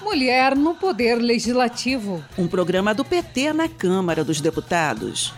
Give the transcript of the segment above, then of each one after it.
Mulher no Poder Legislativo. Um programa do PT na Câmara dos Deputados.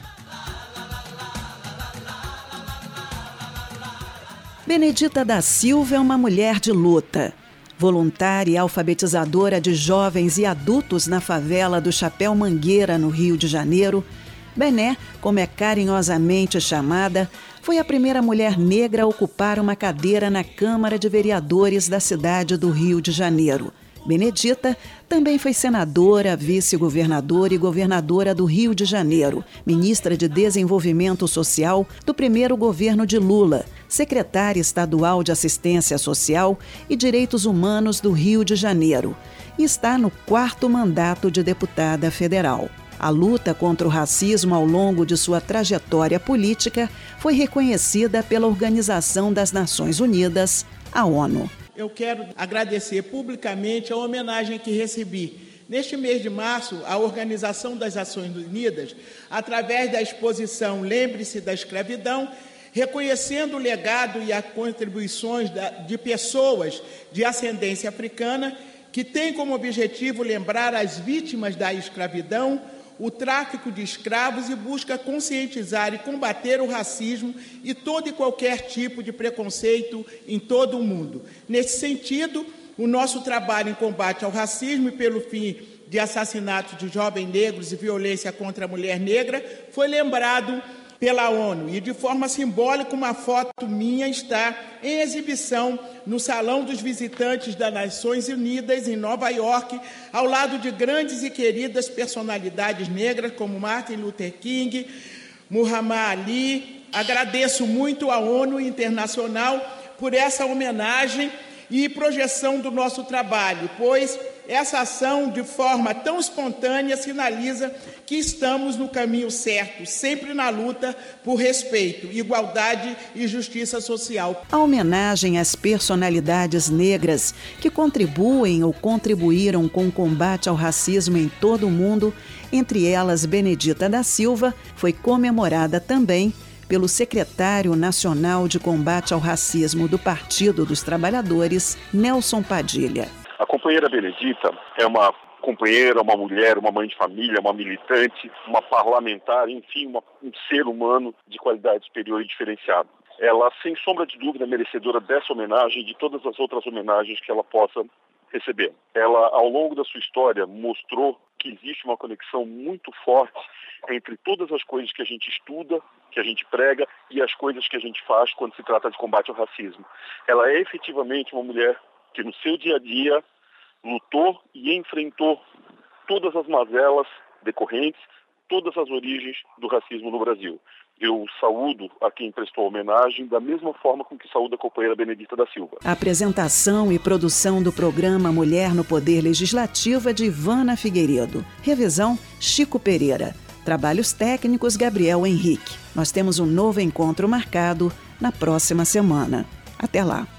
Benedita da Silva é uma mulher de luta. Voluntária e alfabetizadora de jovens e adultos na favela do Chapéu Mangueira, no Rio de Janeiro, Bené, como é carinhosamente chamada, foi a primeira mulher negra a ocupar uma cadeira na Câmara de Vereadores da cidade do Rio de Janeiro. Benedita também foi senadora, vice-governadora e governadora do Rio de Janeiro, ministra de Desenvolvimento Social do primeiro governo de Lula, secretária estadual de Assistência Social e Direitos Humanos do Rio de Janeiro e está no 4º mandato de deputada federal. A luta contra o racismo ao longo de sua trajetória política foi reconhecida pela Organização das Nações Unidas, a ONU. Eu quero agradecer publicamente a homenagem que recebi. Neste mês de março, a Organização das Nações Unidas, através da exposição Lembre-se da Escravidão, reconhecendo o legado e as contribuições de pessoas de ascendência africana, que tem como objetivo lembrar as vítimas da escravidão, o tráfico de escravos e busca conscientizar e combater o racismo e todo e qualquer tipo de preconceito em todo o mundo. Nesse sentido, o nosso trabalho em combate ao racismo e pelo fim de assassinatos de jovens negros e violência contra a mulher negra foi lembrado pela ONU e, de forma simbólica, uma foto minha está em exibição no Salão dos Visitantes das Nações Unidas, em Nova York, ao lado de grandes e queridas personalidades negras como Martin Luther King, Muhammad Ali. Agradeço muito à ONU Internacional por essa homenagem e projeção do nosso trabalho, pois essa ação, de forma tão espontânea, sinaliza que estamos no caminho certo, sempre na luta por respeito, igualdade e justiça social. A homenagem às personalidades negras que contribuem ou contribuíram com o combate ao racismo em todo o mundo, entre elas Benedita da Silva, foi comemorada também pelo secretário nacional de combate ao racismo do Partido dos Trabalhadores, Nelson Padilha. A companheira Benedita é uma companheira, uma mulher, uma mãe de família, uma militante, uma parlamentar, enfim, um ser humano de qualidade superior e diferenciada. Ela, sem sombra de dúvida, é merecedora dessa homenagem e de todas as outras homenagens que ela possa receber. Ela, ao longo da sua história, mostrou que existe uma conexão muito forte entre todas as coisas que a gente estuda, que a gente prega e as coisas que a gente faz quando se trata de combate ao racismo. Ela é efetivamente uma mulher que no seu dia a dia lutou e enfrentou todas as mazelas decorrentes, todas as origens do racismo no Brasil. Eu saúdo a quem prestou homenagem da mesma forma com que saúdo a companheira Benedita da Silva. A apresentação e produção do programa Mulher no Poder Legislativo é de Ivana Figueiredo. Revisão, Chico Pereira. Trabalhos técnicos, Gabriel Henrique. Nós temos um novo encontro marcado na próxima semana. Até lá.